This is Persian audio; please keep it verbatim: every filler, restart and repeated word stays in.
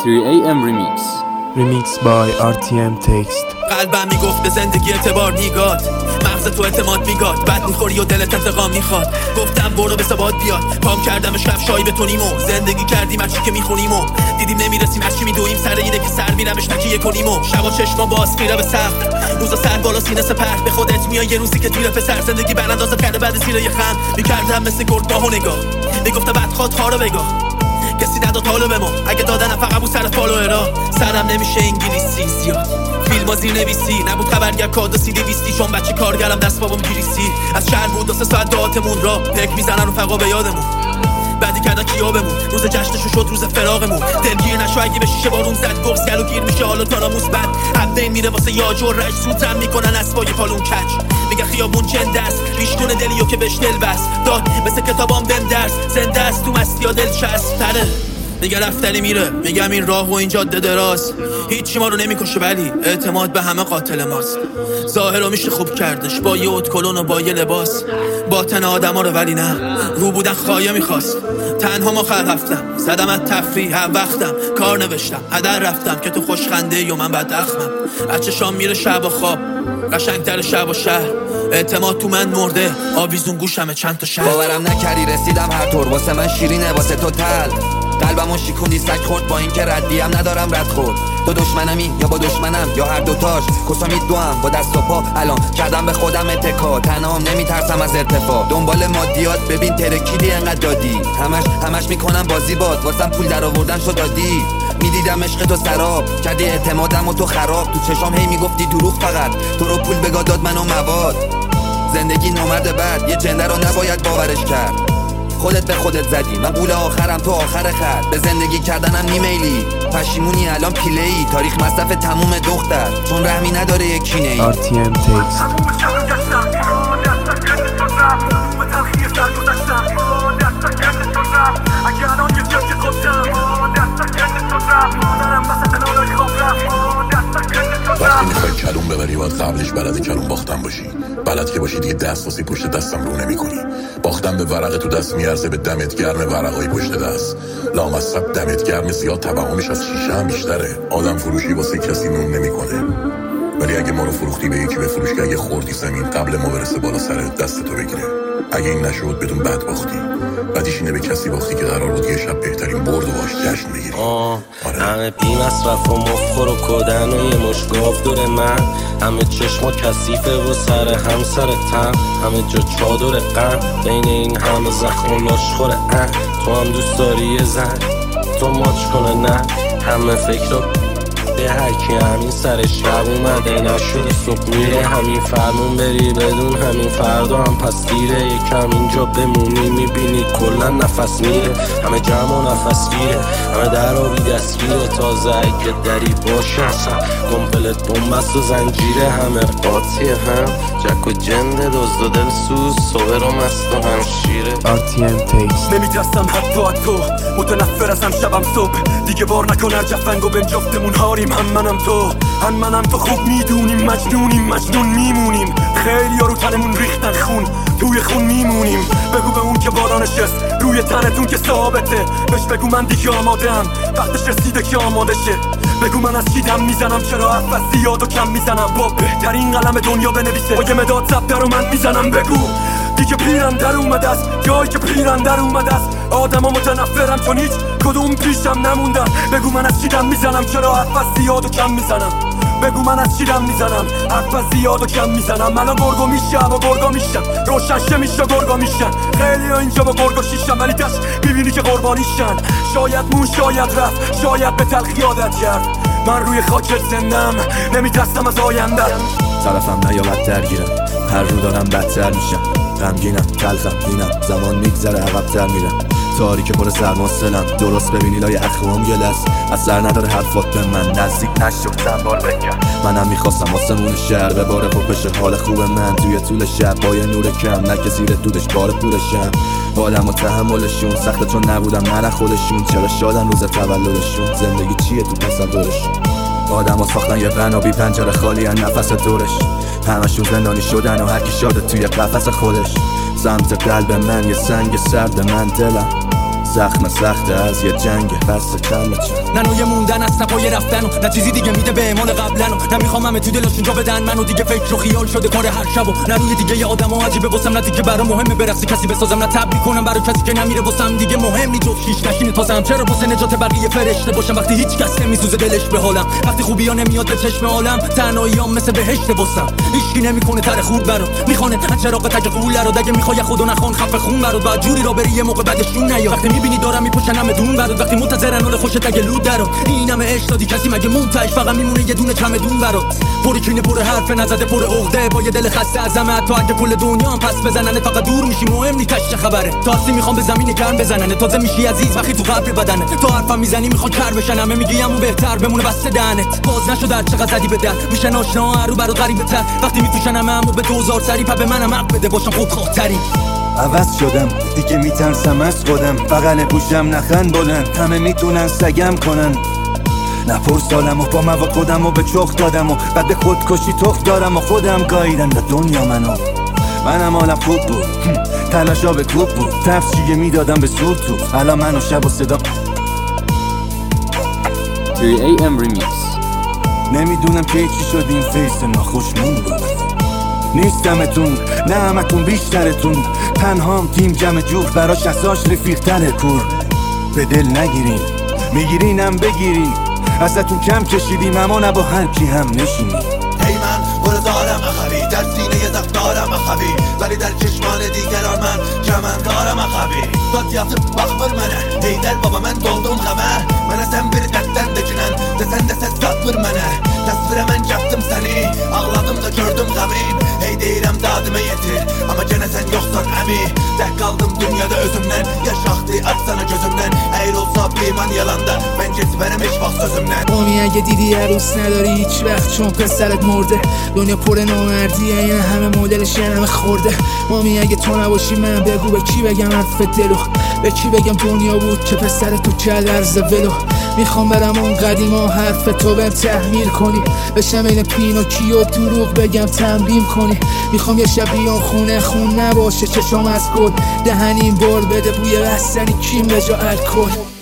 three a m remix remix by آر تی ام Text. قلبم میگفت به زندگی اعتبار نیگات، مغز تو اعتماد میگاد، بد میخوری و دلت انتقام میخواد. گفتم برو به ثبات بیاد، پام کردمش کفشایی بتونیم و زندگی کردیم هرچی که میخونیم و دیدیم نمیرسیم هرچی میدویم، سر اینه که سر میرمش نکیه کنیم و شبا چشما باز خیره به سقف، روزا سر بالا سینه سپر. به خودت میای یه روزی که تیر پسر زندگی براندازت کرده بعد زیر یه خم میکردم مثل گرد باهو نگاه، میگفتم بعد خواد خارو بگاه. کسی نداد حالو به ما، اگه دادنم فقط بود سر فالوئرا. سرم نمیشه انگلیسی زیاد، فیلم ها زیر نویسی نبود، خبرگر کاد و سی دویستی. چون بچه کارگرم دست بابام گریسی، از شهر بود دو سه ساعت دعاتمون را پک میزنن و فقا به یادمون. بعدی کردن کیابمون، روز جشنشو شد روز فراغمون. دلگیر نشو اگه به شیشه بارون زد، بغض گلو گیر میشه حالا تا ناموس بد. حبین میره واسه یاج و رج، سوتم میکنن اسبای پالون کج. میگه خیابون چند است، بیشتون دلیو که بهش دل بست داد، مثل کتابام دم درس زنده است تو مستی ها دل چسب تره. میگه رفتنی میره، میگم این راه و این جاده دراز، هیچی ما رو نمیکشه ولی اعتماد به همه قاتل ماست. ظاهر رو میشه خوب کردش با یه اتکلون و با یه لباس، باطن آدم ها رو ولی نه، رو بودن خواهیه میخواست. تنها ما خلق رفتم، زدم از تفریح هم وقتم، کار نوشتم هدر رفتم که تو خوشخنده یا من بداخمم. از چشام میره شب و خواب، قشنگتر شب و شهر، اعتماد تو من مرده، آویزون گوشمه چند تا شهر. باورم نکردی رسیدم هر طور، واسه من شیرینه واسه تو تل. قلبمو شیکوندی سگ خورد با این که ردیم ندارم رد خورد. تو دشمنمی یا با دشمنم یا هر دوتاش، کسامی دوام با دست و پا. الان کردم به خودم اتکا، تنهام نمیترسم از ارتفاع. دنبال مادیات ببین ترکیدی انقدر دادی، همش همش میکنم بازی باد، واسم پول در آوردن شو دادی. میدیدم عشق تو سراب، کردی اعتمادم و تو خراب. تو چشام هی میگفتی دروغ فقط، تو رو پول بگاه داد منو مواد. زندگی نامرد بعد، یه جنده رو نباید باورش کرد. خودت به خودت زدی، من قول آخرم تو آخر خط. به زندگی کردنم نیمیلی، پشیمونی الان پیله‌ای. تاریخ مصرف تموم دختر، چون رحمی نداره یک کینه‌ای. آر تی ام Text. وقتی میخوای کلون ببری باید قبلش بلد کلون باختن باشی. بلد که باشی دیگه دست واسه پشت دستم رو نمی کنی. باختن به ورق تو دست میارزه به دمت گرم ورقای پشت دست. لامصب دمت گرم زیاد تبعامش از شیشه هم بیشتره. آدم فروشی واسه کسی نون نمی کنه، ولی اگه ما رو فروختی به یکی بفروش که اگه خوردی زمین قبل ما برسه بالا سرت دست تو بگیره. اگه این نشد بدون بد باختی، بعدش اینه به کسی باختی که قرار بود یه شب بهترین برد و باش جشن بگیری. همه بی مصرف و مفخور و کدن و یه مش گاف دور من، همه چشم و کثیفه و سر هم سر تن، همه جا چادر غم، بین این همه زخم و لاشخوره. اه تو هم دوست داری یه زن تو ماچ کنه؟ نه همه فکر رو به هرکی همین سر شب اومده نشده صبح میره. همین فرمون بری بدون همین فردا هم پس دیره. یکم اینجا بمونی میبینی کلا نفس میره، همه جمع و نفس گیره، همه در آبی دستگیره. تازه اگه دری باشه اصلا کمپلت بومبست و زنجیره. همه قاطی هم جک و جنده دزد و دل سوز، صبح رو مست و همشیره. آر تی ام Text. نمیترسم حتی از تو، متنفر ازم شبم صبح. دیگه بار نکن هر جفنگو بهم جفتمون هاریم. هم منم تو هم منم تو، خوب میدونیم مجنونیم مجنون میمونیم. خیلی ها رو تنمون ریختن خون، توی خون میمونیم. بگو به اون که بالا نشست روی تنتون که ثابته، بهش بگو من دیگه آمادم، وقتش رسیده که آماده شه. بگو من از چی دم میزنم، چرا حرف از زیاد و کم میزنم. با بهترین قلم دنیا بنویسه با یه مداد ضبط رو من میزنم. بگو دیگه پیرم در اومده است، جایی که پیرم در اومده است. آدم ها متنفرم چون هیچ کدوم پیشم نموندن. بگو من از چی دم میزنم، چرا حرف از زیاد و کم میزنم. بگو من از چی دم میزنم، حرف از زیاد و کم میزنم. الان گرگو میشه و گرگا میشن، روشنشه میشه گرگا میشن. خیلی ها اینجا با گرگا شیشن، ولی دست میبینی که قربانیشن. شاید مون شاید رفت، شاید به تلخی عادت کرد. من روی خاکت زندم، نمیترسم از آیندم. طرفم نیامد درگیرم، هر رو دارم بدتر میشم. غمگینم تلخم بینم، زمان میگذره عقب‌تر میرم. تاریک پر سرماسلم، درست ببینی لای اخوام گل است. اثر نداره حرفات به من، نزدیک نشو چند بار بگم. منم میخواستم آسمون شهر بباره و بشه حال خوب من. توی طول شب با یه نور کم، نه که زیر دودش بار پولشم. آدم و تحملشون سخته چون نبودم نه خودشون. چرا شادن روز تولدشون، زندگی چیه تو تصورشون. آدم ها ساختن یه بنا بی پنجره خالی از نفس دورش. همشون زندانی شدن و هرکی شاده توی قفس خودش. سمت قلب من یه سنگ سرد من دلم، زخم سخته از یه جنگ بس چند چند نه نوی موندن از نپای رفتن و نه چیزی دیگه میده به اعمال قبلن و نه میخوام همه تو دلشون جا بدن منو دیگه فکر و خیال شده کار هر شب و نه روی دیگه آدمو عجیبه واسم نه دیگه برام مهمه برسه کسی بسازم نه تبلیغ کنم برای کسی که نمیره واسم دیگه مهم نی جفت شیش نشینه تازم چرا واسه نجات بقیه فرشته باشم وقتی هیچ کس نمیسوزه دلش به حالم وقتی خوبیا نمیاد به چشم عالم تنهاییام مثل بهشت واسم هیچکی نمیکنه تر خورد برام میخونه چراغ تگ قوله رو دگه میخوای خدا نخون خفه خون برات بعد جوری را بری یه موقع بعدشون نیا وقتی میبینی دارم میپوشن همه دون برات وقتی منتظرن حال خوشت اگه لود درو اینم عشق دادی کسی مگه منتش فقط میمونه یه دونه چمدون برات پر کینه پر حرف نزده پر عقده با یه دل خسته از همه تو اگه کل دنیا هم پس بزنن فقط دور میشی مهم نی تش خبره تاسی میخوام به زمین گرم بزنن تازه میشی عزیز وقتی تو قبر بدنه تو حرفم میزنی میخوان کر بشن همه میگی همون بهتر بمونه بس دهنت باز نشد در چقدر زدی به در میشن آشنا هرو برات غریبه تر وقتی میپوشن همه همو به دوزار سری پا به منم حق بده باشم خود خاطری عوض شدم دیگه میترسم از خودم بغل گوشم نخن بلند همه میتونن سگم کنن نپر سالم و با موا خودم و به چخ دادم و بعد به خودکشی تخ دارم و خودم گاییدن به دنیا منو منم حالم خوب بود تلاشا به کوب بود تفشیه میدادم به سود تو الان منو شب و صدا تری ای ام ریمیکس نمیدونم که چی شد این فیس ناخوشمون بود نیستمتون نه همتون بیشترتون تنهام تیم جمع جور براش اساش رفیقتره کور به دل نگیرین میگیرینم بگیرین ازتون کم کشیدیم اما نه با هر کی هم نشینیم هی من برو دارم اخوی در سینه زخم دارم اخوی ولی در چشمان دیگران من کمن دارم اخوی داد yatıp bakmır mənə Hey del baba mən doldum xəmə Mənə sən bir dərddən dökünən Desən də səs qatmır mənə Təsvirə mən çatdım səni Ağladım da gördüm qəmin Hey deyirəm dadımə yetir Amma gənə sən yoxsan əmi Tək qaldım dünyada özümdən Yaşaqdı açsana gözümdən Əyr olsa پیمان yalanda Mən keçmərəm heç vaxt sözümdən مامی اگه دیدی عروس نداری هیچ وقت چون پسرت مرده دنیا پر نامردیه این همه مدلش یه همه خورده مامی اگه تو نباشی من بگو به کی بگم حرف دلو به کی بگم دنیا بود که پسر تو کرد عرض ولو میخوام برم اون قدیما حرف تو بهم تحمیل کنی بشم این پینوکیو دروغ بگم تمرین کنی میخوام یه شب بیام خونه خون نباشه چشام از گل دهنیم بار بده بوی بستنی کیم به جا الکل